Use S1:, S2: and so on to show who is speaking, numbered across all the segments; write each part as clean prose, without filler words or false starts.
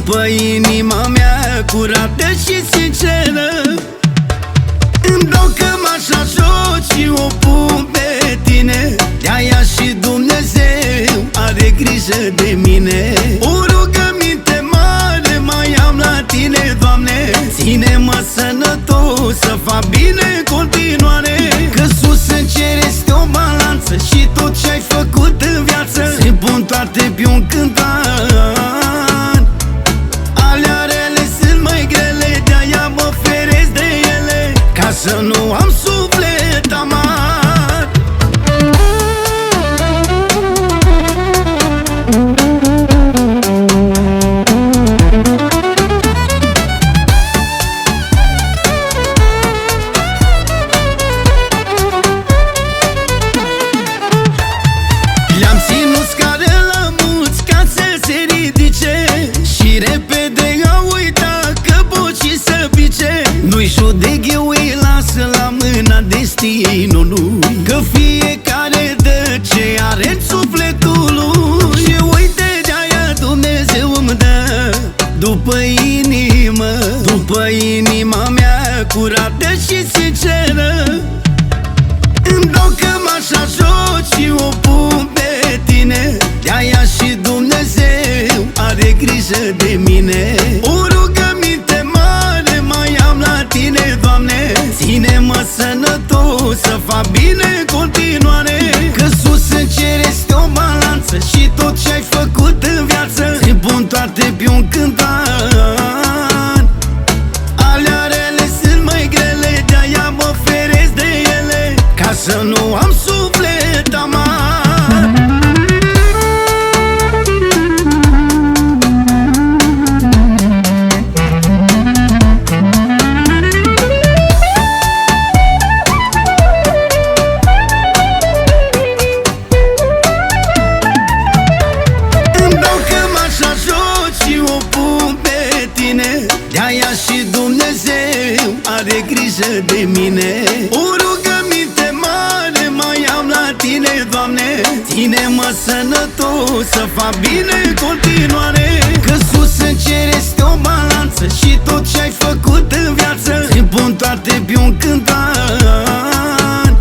S1: după inima mea curată și sinceră. Îmi dau cămașa jos și o pun pe tine, de-aia și Dumnezeu are grijă de mine. O rugăminte mare mai am la tine, Doamne, ține-mă sănătos, să fac bine în continuare. Că sus în cer este o balanță și tot ce ai făcut în viață se pun toate pe un cântar. Alea rele sunt mai grele, de-aia mă feresc de ele, ca să nu am suflet amar. Le-am ținut scară la mulți ca să se ridice și repede au uitat că bocii să pice. Nu-i judec, eu îi lasă la mâna destinului, că fiecare dă ce are în sufletul lui. Și uite, de-aia Dumnezeu îmi dă după inimă, după inima mea curată și sinceră. Îmi dau cămașa jos și o pun pe tine, de-aia și Dumnezeu are grijă de mine. O rugăminte mare mai am la tine, Doamne, ține-mă sănătos, să fac bine în continuare. Că sus în cer este o balanță și tot ce ai făcut în viață se pun toate pe un cântar. Alea rele sunt mai grele, de-aia mă feresc de ele, ca să nu am suflet amar. Îmi dau cămașa jos și o pun pe tine, de-aia și Dumnezeu are grijă de mine. O rugăminte mare mai am la tine, Doamne, ține-mă sănătos, să fac bine în continuare. Că sus în cer este o balanță și tot ce ai făcut în viață se pun toate pe un cântar.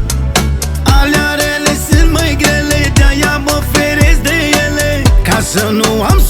S1: Alea rele sunt mai grele, de-aia mă feresc de ele, ca să nu am